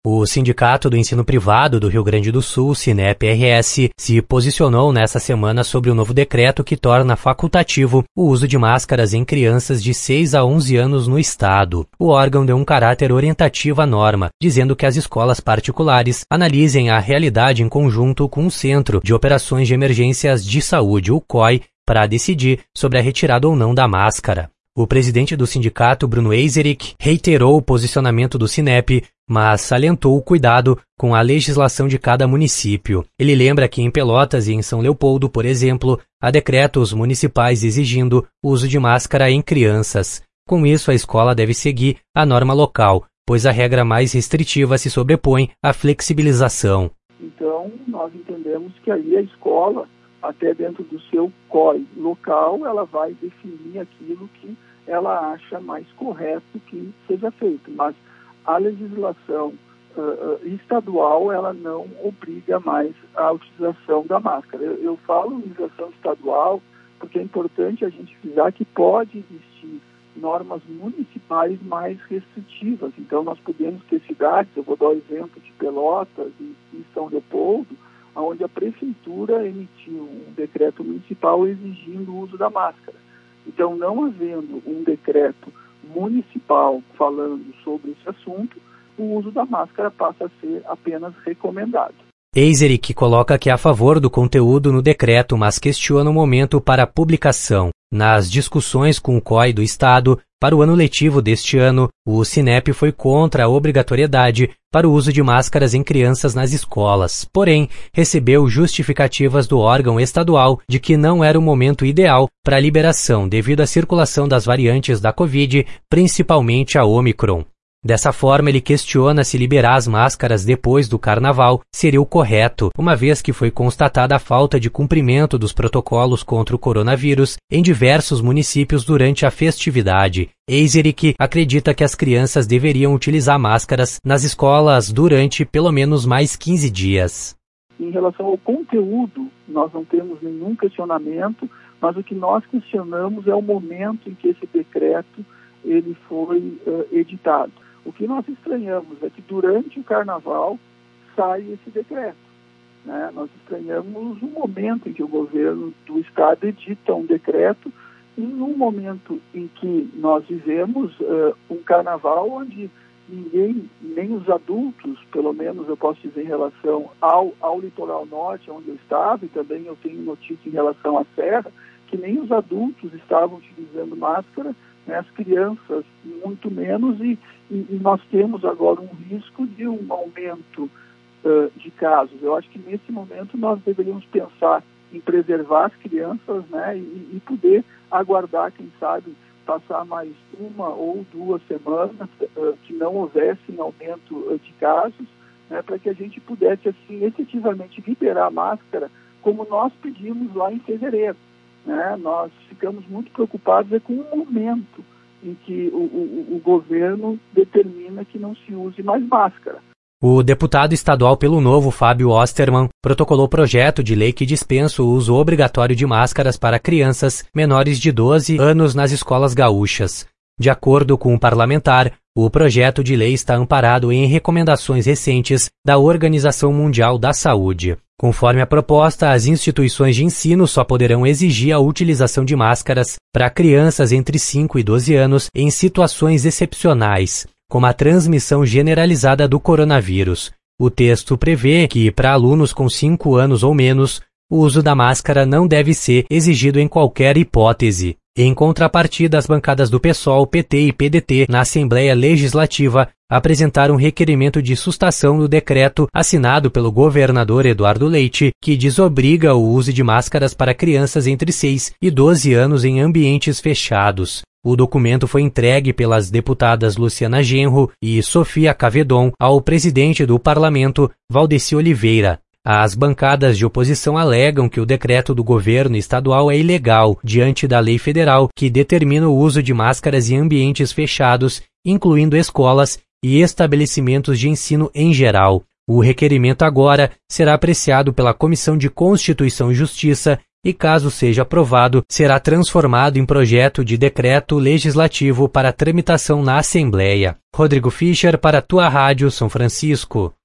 O Sindicato do Ensino Privado do Rio Grande do Sul, Sinep-RS, se posicionou nesta semana sobre o novo decreto que torna facultativo o uso de máscaras em crianças de 6 a 11 anos no estado. O órgão deu um caráter orientativo à norma, dizendo que as escolas particulares analisem a realidade em conjunto com o Centro de Operações de Emergências de Saúde, o COI, para decidir sobre a retirada ou não da máscara. O presidente do sindicato, Bruno Eiserick, reiterou o posicionamento do Sinep, mas salientou o cuidado com a legislação de cada município. Ele lembra que em Pelotas e em São Leopoldo, por exemplo, há decretos municipais exigindo o uso de máscara em crianças. Com isso, a escola deve seguir a norma local, pois a regra mais restritiva se sobrepõe à flexibilização. Então, nós entendemos que aí a escola, até dentro do seu COI local, ela vai definir aquilo que ela acha mais correto que seja feito. Mas a legislação estadual, ela não obriga mais a utilização da máscara. Eu falo legislação estadual porque é importante a gente frisar que pode existir normas municipais mais restritivas. Então, nós podemos ter cidades, eu vou dar o exemplo de Pelotas e São Leopoldo, onde a prefeitura emitiu um decreto municipal exigindo o uso da máscara. Então, não havendo um decreto municipal falando sobre esse assunto, o uso da máscara passa a ser apenas recomendado. Eiserick coloca que é a favor do conteúdo no decreto, mas questiona o momento para a publicação. Nas discussões com o COI do Estado, para o ano letivo deste ano, o Sinep foi contra a obrigatoriedade para o uso de máscaras em crianças nas escolas. Porém, recebeu justificativas do órgão estadual de que não era o momento ideal para a liberação devido à circulação das variantes da Covid, principalmente a Ômicron. Dessa forma, ele questiona se liberar as máscaras depois do carnaval seria o correto, uma vez que foi constatada a falta de cumprimento dos protocolos contra o coronavírus em diversos municípios durante a festividade. Eiserick acredita que as crianças deveriam utilizar máscaras nas escolas durante pelo menos mais 15 dias. Em relação ao conteúdo, nós não temos nenhum questionamento, mas o que nós questionamos é o momento em que esse decreto ele foi editado. O que nós estranhamos é que durante o carnaval sai esse decreto, né? Nós estranhamos o momento em que o governo do estado edita um decreto, em um momento em que nós vivemos um carnaval onde ninguém, nem os adultos, pelo menos eu posso dizer em relação ao litoral norte, onde eu estava, e também eu tenho notícia em relação à Serra, que nem os adultos estavam utilizando máscara, né, as crianças muito menos, e nós temos agora um risco de um aumento de casos. Eu acho que nesse momento nós deveríamos pensar em preservar as crianças, né, e poder aguardar, quem sabe, passar mais 1 ou 2 semanas que não houvesse um aumento de casos, né, para que a gente pudesse, assim, efetivamente liberar a máscara, como nós pedimos lá em fevereiro. Né? Nós ficamos muito preocupados com o momento em que o governo determina que não se use mais máscara. O deputado estadual pelo Novo, Fábio Osterman, protocolou projeto de lei que dispensa o uso obrigatório de máscaras para crianças menores de 12 anos nas escolas gaúchas. De acordo com o parlamentar, o projeto de lei está amparado em recomendações recentes da Organização Mundial da Saúde. Conforme a proposta, as instituições de ensino só poderão exigir a utilização de máscaras para crianças entre 5 e 12 anos em situações excepcionais, como a transmissão generalizada do coronavírus. O texto prevê que, para alunos com 5 anos ou menos, o uso da máscara não deve ser exigido em qualquer hipótese. Em contrapartida, as bancadas do PSOL, PT e PDT na Assembleia Legislativa apresentaram um requerimento de sustação do decreto assinado pelo governador Eduardo Leite, que desobriga o uso de máscaras para crianças entre 6 e 12 anos em ambientes fechados. O documento foi entregue pelas deputadas Luciana Genro e Sofia Cavedon ao presidente do parlamento, Valdeci Oliveira. As bancadas de oposição alegam que o decreto do governo estadual é ilegal diante da lei federal que determina o uso de máscaras em ambientes fechados, incluindo escolas e estabelecimentos de ensino em geral. O requerimento agora será apreciado pela Comissão de Constituição e Justiça e, caso seja aprovado, será transformado em projeto de decreto legislativo para tramitação na Assembleia. Rodrigo Fischer para a Tua Rádio São Francisco.